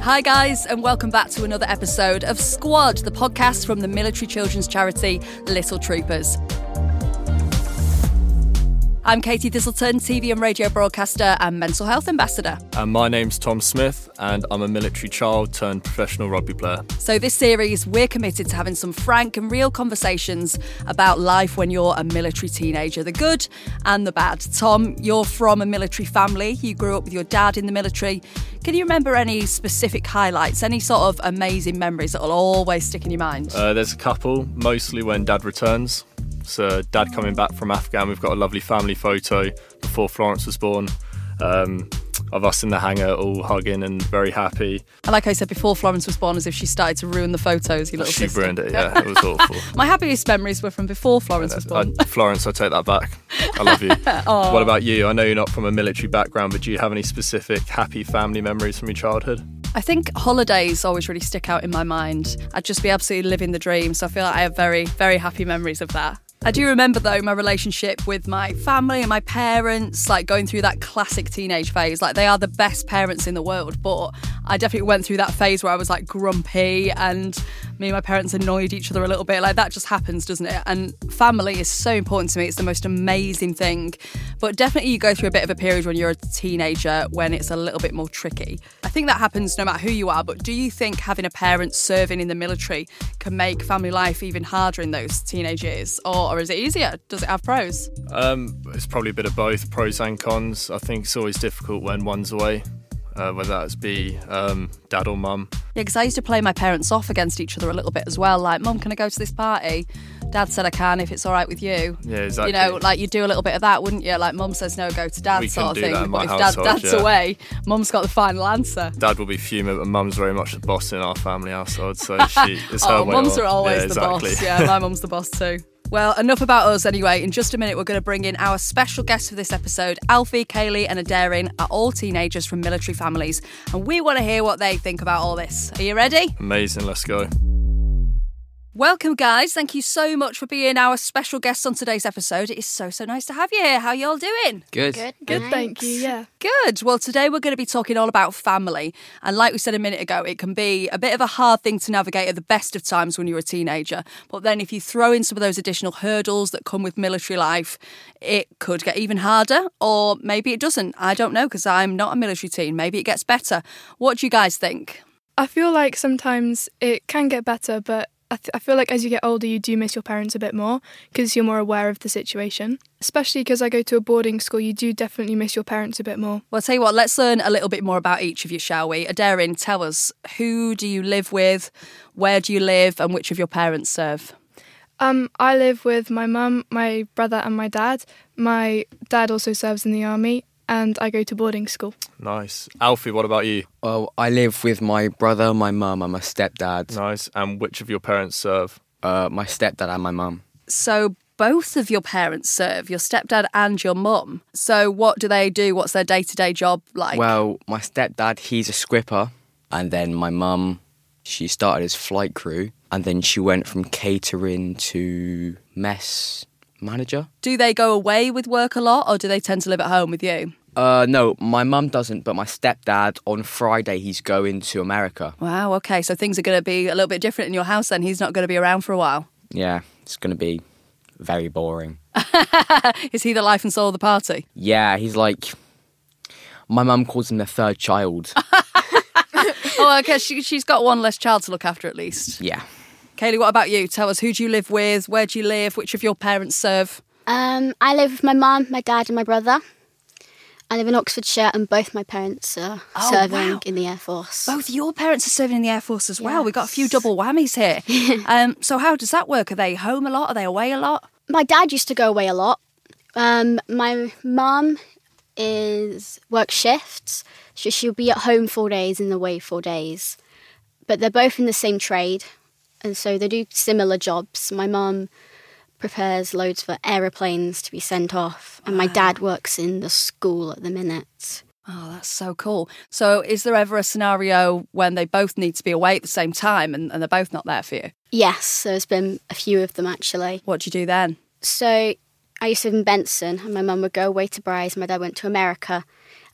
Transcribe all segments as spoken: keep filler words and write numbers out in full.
Hi guys, and welcome back to another episode of Squad, the podcast from the military children's charity Little Troopers. I'm Katie Thistleton, T V and radio broadcaster and mental health ambassador. And my name's Tom Smith, and I'm a military child turned professional rugby player. So this series, we're committed to having some frank and real conversations about life when you're a military teenager, the good and the bad. Tom, you're from a military family. You grew up with your dad in the military. Can you remember any specific highlights, any sort of amazing memories that will always stick in your mind? Uh, there's a couple, mostly when Dad returns. So Dad coming back from Afghan, we've got a lovely family photo before Florence was born, um, of us in the hangar all hugging and very happy. And like I said before Florence was born, as if she started to ruin the photos, your little she sister. ruined it, yeah, it was awful. My happiest memories were from before Florence was born. I, Florence, I take that back. I love you. What about you? I know you're not from a military background, but do you have any specific happy family memories from your childhood? I think holidays always really stick out in my mind. I'd just be absolutely living the dream, so I feel like I have very, very happy memories of that. I do remember, though, my relationship with my family and my parents, like going through that classic teenage phase. Like, they are the best parents in the world, but I definitely went through that phase where I was, like, grumpy and me and my parents annoyed each other a little bit. Like, that just happens, doesn't it? And family is so important to me. It's the most amazing thing. But definitely you go through a bit of a period when you're a teenager when it's a little bit more tricky. I think that happens no matter who you are, but do you think having a parent serving in the military can make family life even harder in those teenage years? Or, or is it easier? Does it have pros? Um, it's probably a bit of both, pros and cons. I think it's always difficult when one's away. Uh, whether that's be um, dad or mum. Yeah, because I used to play my parents off against each other a little bit as well. Like, Mum, can I go to this party? Dad said I can if it's all right with you. Yeah, exactly. You know, like, you'd do a little bit of that, wouldn't you? Like, Mum says no, go to Dad, we sort of do thing. That in my but if household, dad, Dad's yeah. away, Mum's got the final answer. Dad will be fuming, but Mum's very much the boss in our family household, so she, it's her oh, way mums on. are always yeah, the exactly. boss. Yeah, my mum's the boss too. Well, enough about us anyway. In just a minute, we're going to bring in our special guests for this episode. Alfie, Kaylee and Adarin are all teenagers from military families, and we want to hear what they think about all this. Are you ready? Amazing, let's go. Welcome, guys. Thank you so much for being our special guests on today's episode. It is so, so nice to have you here. How you all doing? Good. Good, Good, thanks. thank you, yeah. Good. Well, today we're going to be talking all about family. And like we said a minute ago, it can be a bit of a hard thing to navigate at the best of times when you're a teenager. But then if you throw in some of those additional hurdles that come with military life, it could get even harder. Or maybe it doesn't. I don't know, because I'm not a military teen. Maybe it gets better. What do you guys think? I feel like sometimes it can get better, but I, th- I feel like as you get older, you do miss your parents a bit more because you're more aware of the situation. Especially because I go to a boarding school, you do definitely miss your parents a bit more. Well, I'll tell you what, let's learn a little bit more about each of you, shall we? Adarin, tell us, who do you live with, where do you live, and which of your parents serve? Um, I live with my mum, my brother and my dad. My dad also serves in the army, and I go to boarding school. Nice. Alfie, what about you? Well, I live with my brother, my mum and my stepdad. Nice. And which of your parents serve? Uh, my stepdad and my mum. So both of your parents serve, your stepdad and your mum. So what do they do? What's their day-to-day job like? Well, my stepdad, he's a scripper. And then my mum, she started as flight crew. And then she went from catering to mess manager. Do they go away with work a lot, or do they tend to live at home with you? Uh, no, my mum doesn't, but my stepdad, on Friday, he's going to America. Wow, okay, so things are going to be a little bit different in your house then. He's not going to be around for a while. Yeah, it's going to be very boring. Is he the life and soul of the party? Yeah, he's like... My mum calls him the third child. Oh, okay, she, she's got one less child to look after at least. Yeah. Kaylee, what about you? Tell us, who do you live with? Where do you live? Which of your parents serve? Um, I live with my mum, my dad and my brother. I live in Oxfordshire and both my parents are Oh, serving wow. in the Air Force. Both your parents are serving in the Air Force as well. Yes. We've got a few double whammies here. um, so how does that work? Are they home a lot? Are they away a lot? My dad used to go away a lot. Um, my mum is works shifts, so she'll be at home four days and away four days. But they're both in the same trade, and so they do similar jobs. My mum prepares loads for aeroplanes to be sent off, and my dad works in the school at the minute. Oh, that's so cool. So is there ever a scenario when they both need to be away at the same time and, and they're both not there for you? Yes, there's been a few of them actually. What do you do then? So I used to live in Benson, and my mum would go away to Bryce. My dad went to America,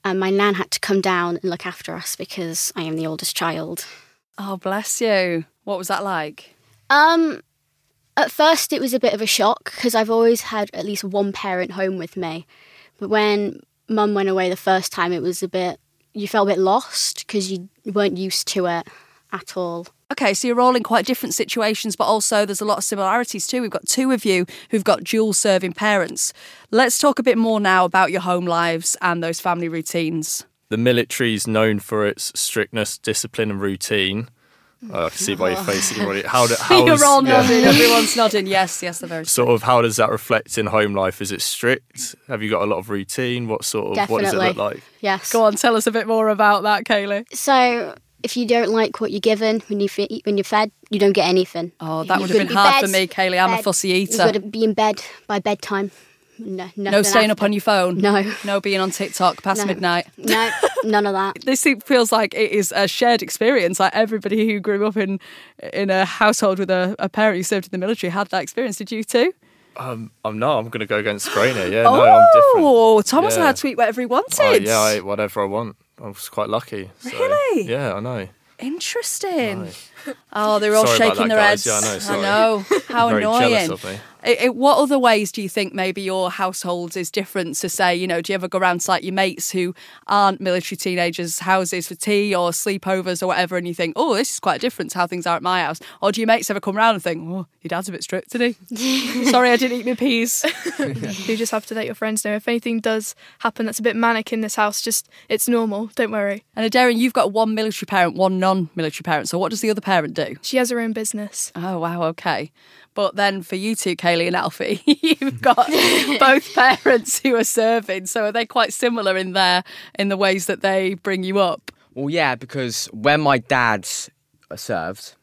and my nan had to come down and look after us because I am the oldest child. Oh, bless you. What was that like? Um, at first it was a bit of a shock because I've always had at least one parent home with me. But when Mum went away the first time, it was a bit, you felt a bit lost because you weren't used to it at all. Okay, so you're all in quite different situations, but also there's a lot of similarities too. We've got two of you who've got dual-serving parents. Let's talk a bit more now about your home lives and those family routines. The military's known for its strictness, discipline and routine. Oh, I can see by your face that you're already... How do, how You're is, all yeah. nodding, everyone's nodding. Yes, yes, they're very Sort of, how does that reflect in home life? Is it strict? Have you got a lot of routine? What sort of... Definitely. What does it look like? Yes. Go on, tell us a bit more about that, Kaylee. So if you don't like what you're given when, you fe- when you're fed, you don't get anything. Oh, that You've would got have to been be hard bed, for me, Kaylee. I'm a bed. fussy You've eater. got to be in bed by bedtime. No, No staying up after. on your phone? No. No being on TikTok past No. midnight? No, none of that. This feels like it is a shared experience. Like everybody who grew up in in a household with a, a parent who served in the military had that experience. Did you too? Um, I'm not. I'm going to go against Grain here. Yeah, no, I'm different. Oh, Tom was Yeah. allowed to eat whatever he wanted. Oh, yeah, I ate whatever I want. I was quite lucky. So, Really? Yeah, I know. Interesting. Aye. Oh, they're all Sorry about shaking that, their guys. heads. Yeah, I know, sorry. I know. How Very annoying. jealous of me. It, it, what other ways do you think maybe your household is different to say, you know, do you ever go around to like your mates who aren't military teenagers' houses for tea or sleepovers or whatever and you think, oh, this is quite different to how things are at my house? Or do your mates ever come round and think, oh, your dad's a bit strict, isn't he? Sorry, I didn't eat my peas. You just have to let your friends know if anything does happen that's a bit manic in this house. Just it's normal. Don't worry. And Darren, you've got one military parent, one non-military parent. So what does the other parent do? She has her own business. Oh, wow, okay. But then for you two, Kaylee and Alfie, you've got both parents who are serving. So are they quite similar in their in the ways that they bring you up? Well, yeah, because when my dad served,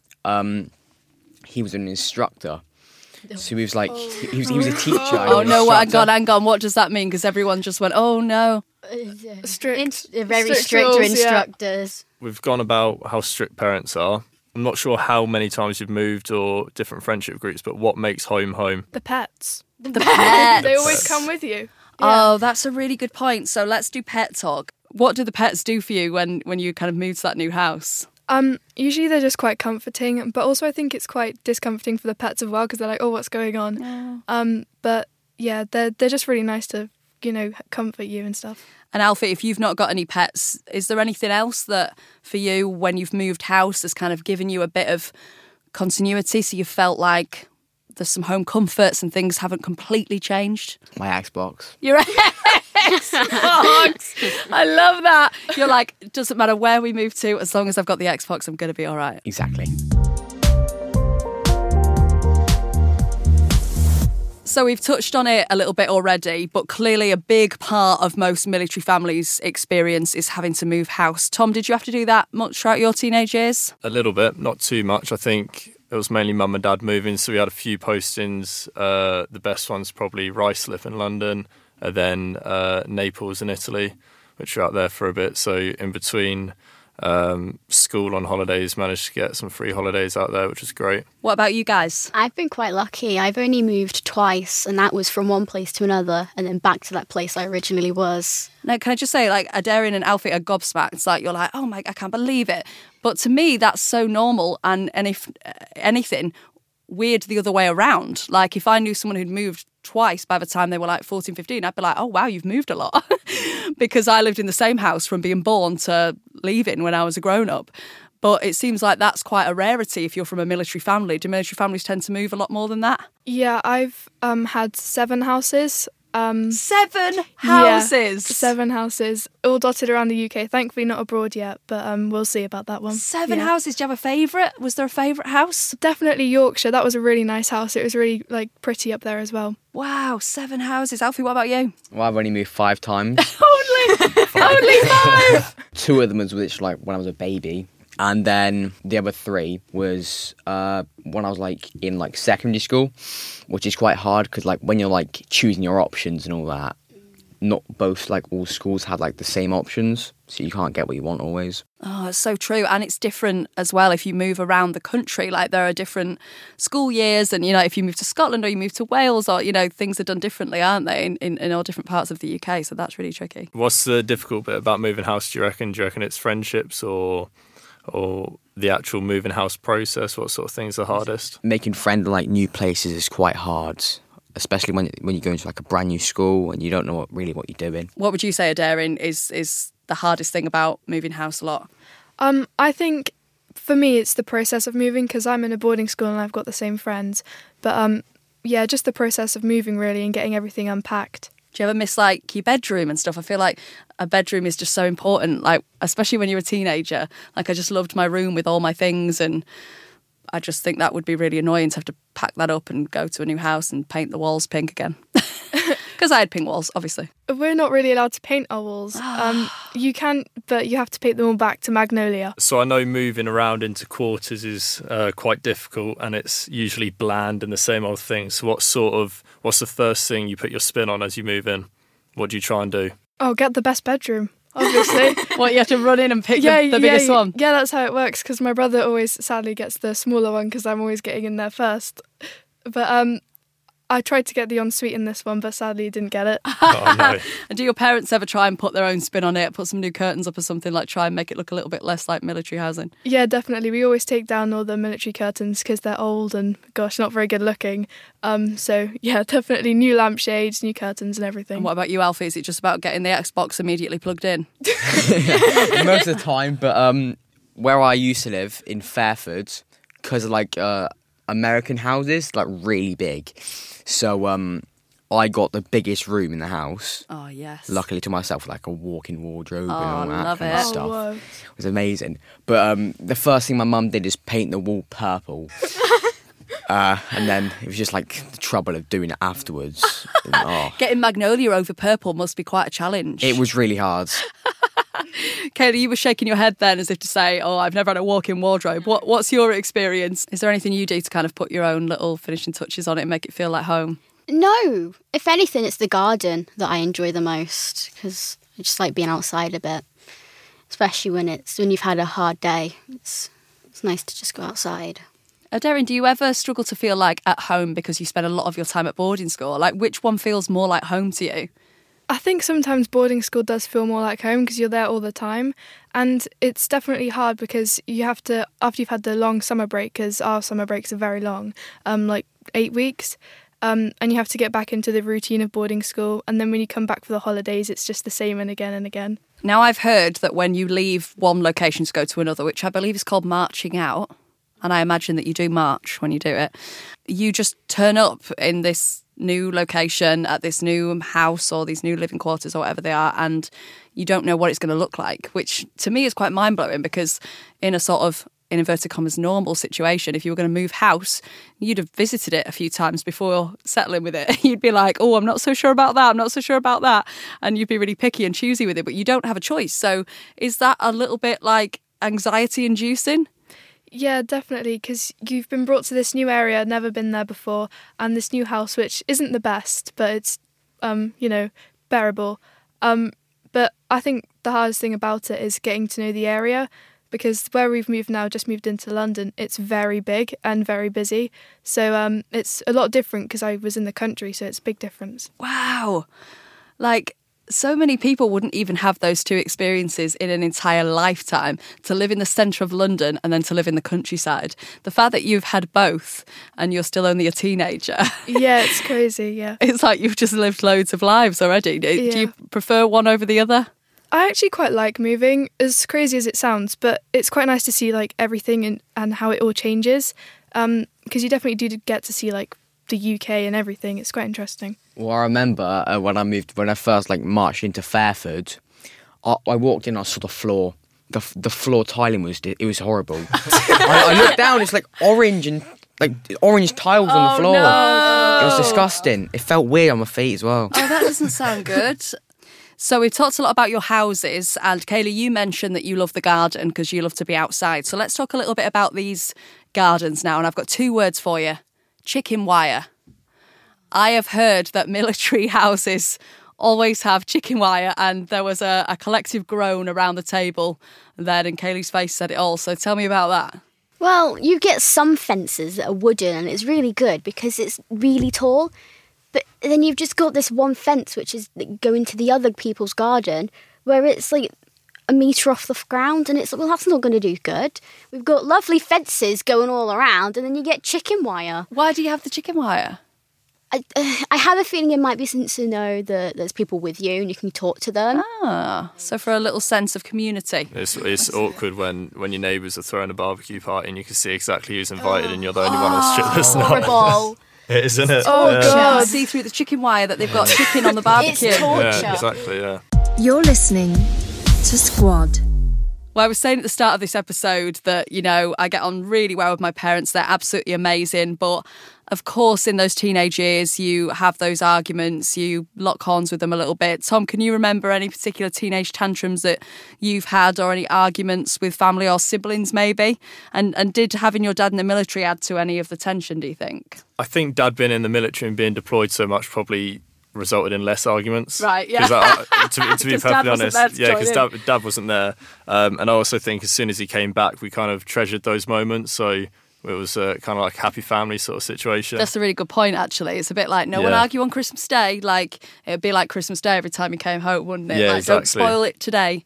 um, he was an instructor. So he was like, he, he was, he was a teacher. and Oh an no, what, hang instructor. on, hang on. What does that mean? Because everyone just went, oh no. Strict. In- very Strict strict rules, yeah. instructors. We've gone about how strict parents are. I'm not sure how many times you've moved or different friendship groups, but what makes home home? The pets. The pets. They always come with you. Oh, that's a really good point. So let's do pet talk. What do the pets do for you when, when you kind of move to that new house? Um, usually they're just quite comforting, but also I think it's quite discomforting for the pets as well because they're like, oh, what's going on? Oh. Um, but yeah, they're they're just really nice to, you know, comfort you and stuff. And Alfie, if you've not got any pets, is there anything else that for you when you've moved house has kind of given you a bit of continuity so you felt like there's some home comforts and things haven't completely changed? My Xbox. Your Xbox. I love that. You're like, it doesn't matter where we move to, as long as I've got the Xbox, I'm going to be all right. Exactly. So we've touched on it a little bit already, but clearly a big part of most military families' experience is having to move house. Tom, did you have to do that much throughout your teenage years? A little bit, not too much. I think it was mainly mum and dad moving, so we had a few postings. Uh, the best one's probably Ruislip in London, and then uh, Naples in Italy, which were out there for a bit. So in between um, school on holidays, managed to get some free holidays out there, which was great. What about you guys? I've been quite lucky. I've only moved twice, and that was from one place to another, and then back to that place I originally was. No, can I just say, like, Adarian and Alfie are gobsmacked. It's like, you're like, oh my, I can't believe it. But to me, that's so normal. And, and if uh, anything, weird the other way around. Like, if I knew someone who'd moved twice by the time they were like fourteen, fifteen, I'd be like, oh, wow, you've moved a lot. Because I lived in the same house from being born to leaving when I was a grown-up. But it seems like that's quite a rarity if you're from a military family. Do military families tend to move a lot more than that? Yeah, I've um, had seven houses. Um, Seven houses. Yeah, seven houses, all dotted around the U K. Thankfully not abroad yet, but um, we'll see about that one. Seven Yeah. houses. Do you have a favourite? Was there a favourite house? Definitely Yorkshire. That was a really nice house. It was really like pretty up there as well. Wow, seven houses. Alfie, what about you? Well, I've only moved five times. Only, only five. Two of them was literally like when I was a baby. And then the other three was uh, when I was like in like secondary school, which is quite hard because like when you're like choosing your options and all that, not both, like, all schools had, like, the same options, so you can't get what you want always. Oh, it's so true. And it's different as well if you move around the country. Like, there are different school years, and, you know, if you move to Scotland or you move to Wales, or, you know, things are done differently, aren't they, in, in, in all different parts of the U K, so that's really tricky. What's the difficult bit about moving house, do you reckon? Do you reckon it's friendships or or the actual moving house process? What sort of things are hardest? Making friends in, like, new places is quite hard, especially when when you go into, like, a brand new school and you don't know what, really what you're doing. What would you say, Adarin, is is the hardest thing about moving house a lot? Um, I think for me it's the process of moving, because I'm in a boarding school and I've got the same friends. But um, yeah, just the process of moving really and getting everything unpacked. Do you ever miss, like, your bedroom and stuff? I feel like a bedroom is just so important, like, especially when you're a teenager. Like, I just loved my room with all my things, and I just think that would be really annoying to have to pack that up and go to a new house and paint the walls pink again. Because I had pink walls, obviously. We're not really allowed to paint our walls. um, you can, but you have to paint them all back to Magnolia. So I know moving around into quarters is uh, quite difficult, and it's usually bland and the same old thing. So what sort of, what's the first thing you put your spin on as you move in? What do you try and do? Oh, get the best bedroom, obviously. What, you have to run in and pick yeah, the, the yeah, biggest one? Yeah, that's how it works, because my brother always sadly gets the smaller one because I'm always getting in there first. But um, I tried to get the ensuite in this one, but sadly didn't get it. Oh, no. And do your parents ever try and put their own spin on it, put some new curtains up or something, like try and make it look a little bit less like military housing? Yeah, definitely. We always take down all the military curtains because they're old and, gosh, not very good looking. Um, so, yeah, definitely new lampshades, new curtains and everything. And what about you, Alfie? Is it just about getting the Xbox immediately plugged in? Most of the time, but um, where I used to live in Fairford, because like uh, American houses, like really big, so um, I got the biggest room in the house. Oh, yes. Luckily to myself, like a walk-in wardrobe Oh, and all that love kind it. of stuff. Oh, whoa. It was amazing. But um, the first thing my mum did is paint the wall purple. Uh, and then it was just like the trouble of doing it afterwards. And, oh, Getting Magnolia over purple must be quite a challenge. it was really hard. Kaylee, you were shaking your head then as if to say, oh, I've never had a walk-in wardrobe. What, what's your experience? Is there anything you do to kind of put your own little finishing touches on it and make it feel like home? No, if anything, it's the garden that I enjoy the most, because I just like being outside a bit, especially when it's when you've had a hard day. It's it's nice to just go outside. Adarin, do you ever struggle to feel like at home because you spend a lot of your time at boarding school? Like, which one feels more like home to you? I think sometimes boarding school does feel more like home because you're there all the time. And it's definitely hard because you have to, after you've had the long summer break, because our summer breaks are very long, um, like eight weeks, um, and you have to get back into the routine of boarding school. And then when you come back for the holidays, it's just the same and again and again. Now, I've heard that when you leave one location to go to another, which I believe is called marching out, and I imagine that you do march when you do it, you just turn up in this new location at this new house or these new living quarters or whatever they are, and you don't know what it's going to look like, which to me is quite mind-blowing, because in a sort of, in inverted commas, normal situation, if you were going to move house, you'd have visited it a few times before settling with it. You'd be like, oh, I'm not so sure about that, I'm not so sure about that, and you'd be really picky and choosy with it, but you don't have a choice. So is that a little bit like anxiety-inducing? Yeah, definitely, because you've been brought to this new area, never been there before, and this new house, which isn't the best, but it's, um, you know, bearable. Um, but I think the hardest thing about it is getting to know the area, because where we've moved now, just moved into London, it's very big and very busy. So um, it's a lot different because I was in the country, so it's a big difference. Wow. Like, so many people wouldn't even have those two experiences in an entire lifetime, to live in the centre of London and then to live in the countryside. The fact that you've had both and you're still only a teenager. Yeah, it's crazy, yeah. It's like you've just lived loads of lives already. Do Yeah. you prefer one over the other? I actually quite like moving, as crazy as it sounds, but it's quite nice to see like everything and, and how it all changes, um, because you definitely do get to see like the U K and everything. It's quite interesting. Well, I remember uh, when I moved, when I first like marched into Fairford, I, I walked in, I saw the floor. The the floor tiling was it was horrible. I, I looked down, it's like orange and like orange tiles on the floor. no. It was disgusting. It felt weird on my feet as well. Oh, that doesn't sound good. So we've talked a lot about your houses, and Kaylee, you mentioned that you love the garden because you love to be outside. So let's talk a little bit about these gardens now, and I've got two words for you. Chicken wire. I have heard that military houses always have chicken wire, and there was a, a collective groan around the table then, and Kaylee's face said it all. So tell me about that. Well, you get some fences that are wooden and it's really good because it's really tall. But then you've just got this one fence which is going to the other people's garden where it's like a metre off the ground, and it's well, that's not going to do good. We've got lovely fences going all around, and then you get chicken wire. Why do you have the chicken wire? I, uh, I have a feeling it might be since to know that there's people with you and you can talk to them. Ah, so for a little sense of community. It's, it's awkward when, when your neighbours are throwing a barbecue party and you can see exactly who's invited and you're the only one that's not. Horrible. It is, isn't it? Oh, yeah. God. See through the chicken wire that they've got chicken on the barbecue. It's torture. Yeah, exactly, yeah. You're listening to Squad. Well, I was saying at the start of this episode that, you know, I get on really well with my parents. They're absolutely amazing. But, of course, in those teenage years, you have those arguments, you lock horns with them a little bit. Tom, can you remember any particular teenage tantrums that you've had, or any arguments with family or siblings maybe? And and did having your dad in the military add to any of the tension, do you think? I think Dad being in the military and being deployed so much probably resulted in less arguments. Right, yeah. I, to, to be 'Cause Dad perfectly wasn't honest, there to yeah, join because in. Dad, Dad wasn't there. Um, and I also think as soon as he came back, we kind of treasured those moments. So it was uh, kind of like a happy family sort of situation. That's a really good point, actually. It's a bit like no one Yeah. argue on Christmas Day. Like, it'd be like Christmas Day every time you came home, wouldn't it? Yeah, like, exactly. don't spoil it today.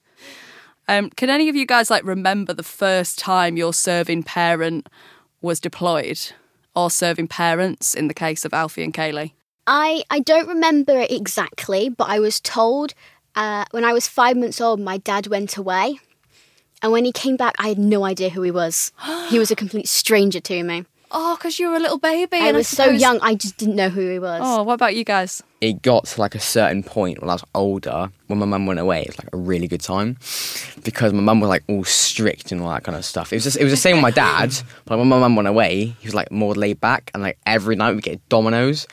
Um, can any of you guys like remember the first time your serving parent was deployed, or serving parents in the case of Alfie and Kaylee? I, I don't remember it exactly, but I was told uh, when I was five months old, my dad went away. And when he came back, I had no idea who he was. He was a complete stranger to me. Oh, because you were a little baby. I and was so suppose- young, I just didn't know who he was. Oh, what about you guys? It got to like a certain point when I was older, when my mum went away. It was like a really good time because my mum was like all strict and all that kind of stuff. It was just, it was the same with my dad, but when my mum went away, he was like more laid back, and like every night we get Dominoes.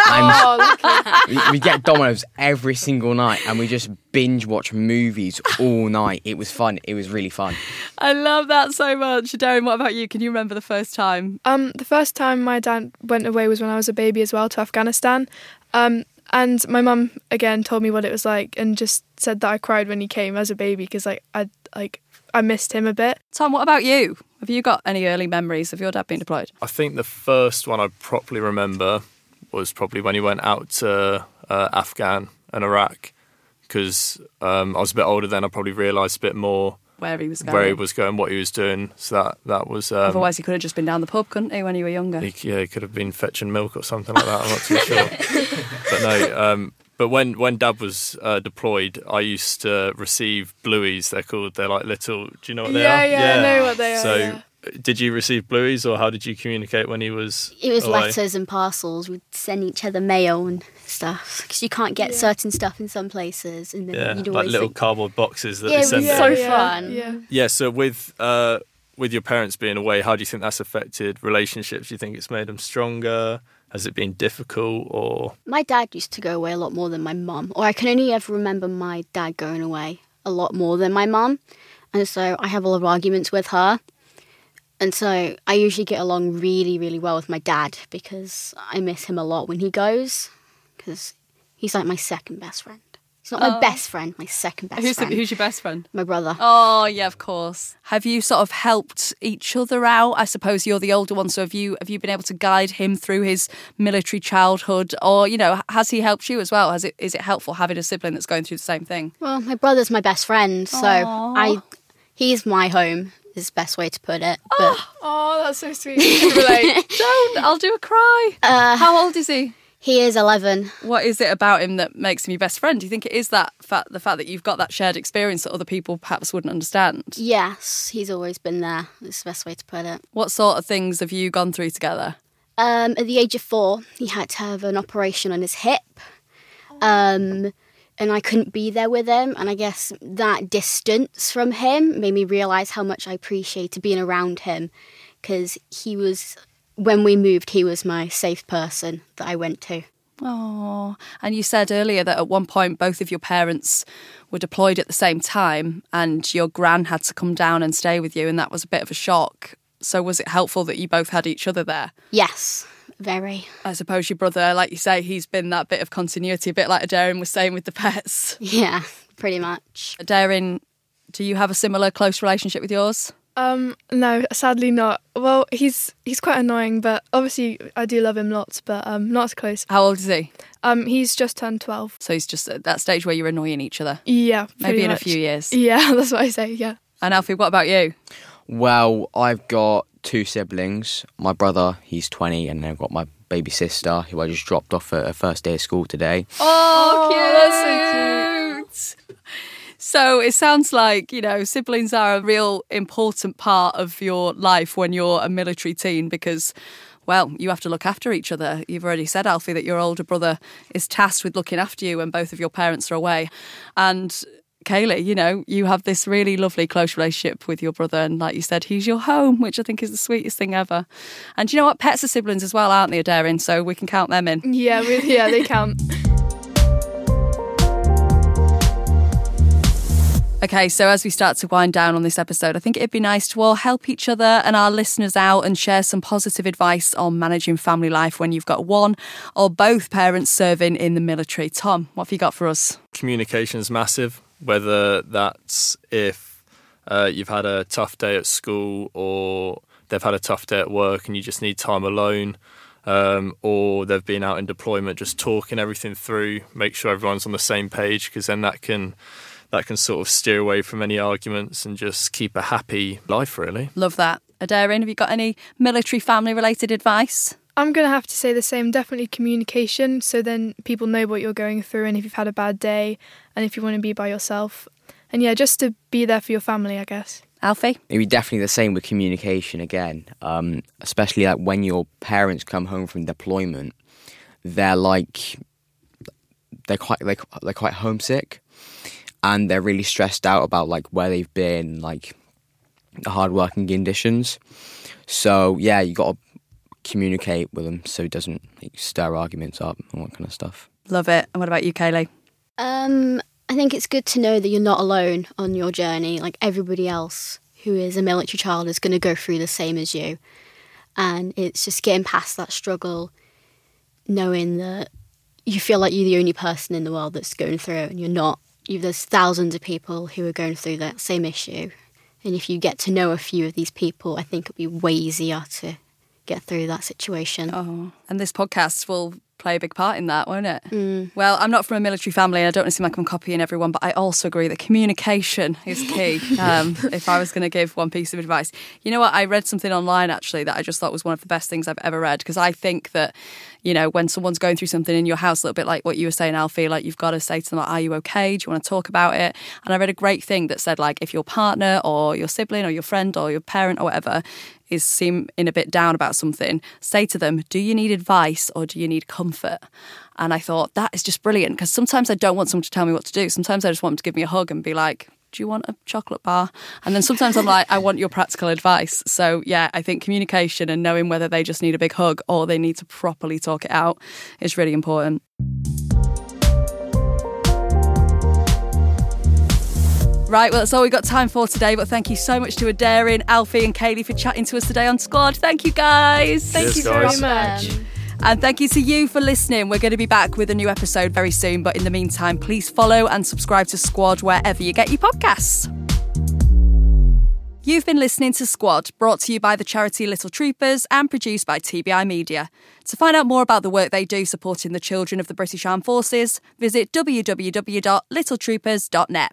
And we, we get Dominoes every single night, and we just binge watch movies all night. It was fun. It was really fun. I love that so much. Darren, what about you? Can you remember the first time? Um, the first time my dad went away was when I was a baby as well, to Afghanistan. Um, and my mum again told me what it was like, and just said that I cried when he came as a baby because like I like I missed him a bit. Tom, what about you? Have you got any early memories of your dad being deployed? I think the first one I properly remember was probably when he went out to uh, Afghan and Iraq, because um, I was a bit older then. I probably realised a bit more Where he was going. where he was going, what he was doing. So that that was. Um, Otherwise, he could have just been down the pub, couldn't he, when you were younger? He, yeah, he could have been fetching milk or something like that. I'm not too sure. But no, um, but when, when Dad was uh, deployed, I used to receive blueies. They're called, they're like little, do you know what they Yeah, are? yeah, I know what they are, So yeah. did you receive blueies, or how did you communicate when he was It was away? letters and parcels. We'd send each other mail and stuff because you can't get certain stuff in some places. And then Yeah, you'd like always little think, cardboard boxes that Yeah, they it send was in. so yeah, fun. Yeah. Yeah, so with uh, with your parents being away, how do you think that's affected relationships? Do you think it's made them stronger? Has it been difficult, or...? My dad used to go away a lot more than my mum, or I can only ever remember my dad going away a lot more than my mum, and so I have a lot of arguments with her, and so I usually get along really, really well with my dad because I miss him a lot when he goes, because he's like my second best friend. He's not my Oh. best friend, my second best Who's, the, friend. who's your best friend? My brother. Oh, yeah, of course. Have you sort of helped each other out? I suppose you're the older one, so have you have you been able to guide him through his military childhood? Or, you know, has he helped you as well? Has it is it helpful having a sibling that's going through the same thing? Well, my brother's my best friend, so Aw. I, he's my home, is the best way to put it. But Oh, that's so sweet. I can relate. Don't, I'll do a cry. uh, How old is he? he is eleven. What is it about him that makes him your best friend? Do you think it is that fact, the fact that you've got that shared experience that other people perhaps wouldn't understand? Yes, he's always been there. That's the best way to put it. What sort of things have you gone through together? Um, at the age of four, he had to have an operation on his hip. Um, and I couldn't be there with him. And I guess that distance from him made me realise how much I appreciated being around him. Because he was, when we moved, he was my safe person that I went to. Oh, and you said earlier that at one point both of your parents were deployed at the same time and your gran had to come down and stay with you, and that was a bit of a shock. So was it helpful that you both had each other there? Yes. very. I suppose your brother, like you say, he's been that bit of continuity, a bit like Darren was saying with the pets. Yeah, pretty much. Darren, do you have a similar close relationship with yours? Um, no, sadly not. Well, he's he's quite annoying, but obviously I do love him lots, but um, not as close. How old is he? Um, he's just turned twelve. So he's just at that stage where you're annoying each other? Yeah, Maybe in much. a few years. Yeah, that's what I say, yeah. And Alfie, what about you? Well, I've got two siblings. My brother, he's twenty, and then I've got my baby sister, who I just dropped off at her first day of school today. Oh, cute! that's so cute! So it sounds like, you know, siblings are a real important part of your life when you're a military teen because, well, you have to look after each other. You've already said, Alfie, that your older brother is tasked with looking after you when both of your parents are away. And Kaylee, you know, you have this really lovely close relationship with your brother, and like you said, he's your home, which I think is the sweetest thing ever. And you know what? Pets are siblings as well, aren't they, Darren? So we can count them in. Yeah, we, yeah, they count. Okay, so as we start to wind down on this episode, I think it'd be nice to all help each other and our listeners out and share some positive advice on managing family life when you've got one or both parents serving in the military. Tom, what have you got for us? Communication is massive, whether that's if uh, you've had a tough day at school or they've had a tough day at work and you just need time alone, um, or they've been out in deployment, just talking everything through, make sure everyone's on the same page, because then that can... that can sort of steer away from any arguments and just keep a happy life, really. Love that. Darren, have you got any military family-related advice? I'm going to have to say the same, definitely communication, so then people know what you're going through and if you've had a bad day and if you want to be by yourself. And yeah, just to be there for your family, I guess. Alfie? It'd be definitely the same with communication again, um, especially like when your parents come home from deployment, they're like, they're quite, like, they're quite homesick. And they're really stressed out about like where they've been, like the hard working conditions. So yeah, you got to communicate with them so it doesn't like, stir arguments up and all that kind of stuff. Love it. And what about you, Kaylee? Um, I think it's good to know that you're not alone on your journey. Like everybody else who is a military child is going to go through the same as you. And it's just getting past that struggle, knowing that you feel like you're the only person in the world that's going through it and you're not. You, there's thousands of people who are going through that same issue. And if you get to know a few of these people, I think it'll be way easier to get through that situation. Oh, and this podcast will play a big part in that, won't it? Mm. Well, I'm not from a military family and I don't want to seem like I'm copying everyone, but I also agree that communication is key. um, if I was going to give one piece of advice. You know what? I read something online actually that I just thought was one of the best things I've ever read, because I think that, you know, when someone's going through something in your house, a little bit like what you were saying, Alfie, like you've got to say to them, like, are you okay? Do you want to talk about it? And I read a great thing that said, like, if your partner or your sibling or your friend or your parent or whatever is seeming a bit down about something, say to them, do you need advice or do you need comfort? And I thought, that is just brilliant, because sometimes I don't want someone to tell me what to do. Sometimes I just want them to give me a hug and be like, do you want a chocolate bar? And then sometimes I'm like, I want your practical advice. So yeah, I think communication and knowing whether they just need a big hug or they need to properly talk it out is really important. Right, well, that's all we've got time for today, but thank you so much to Darren, Alfie and Kaylee for chatting to us today on Squad. Thank you, guys. Thank Cheers, you very guys. much. Um, And thank you to you for listening. We're going to be back with a new episode very soon, but in the meantime, please follow and subscribe to Squad wherever you get your podcasts. You've been listening to Squad, brought to you by the charity Little Troopers and produced by T B I Media. To find out more about the work they do supporting the children of the British Armed Forces, visit w w w dot little troopers dot net.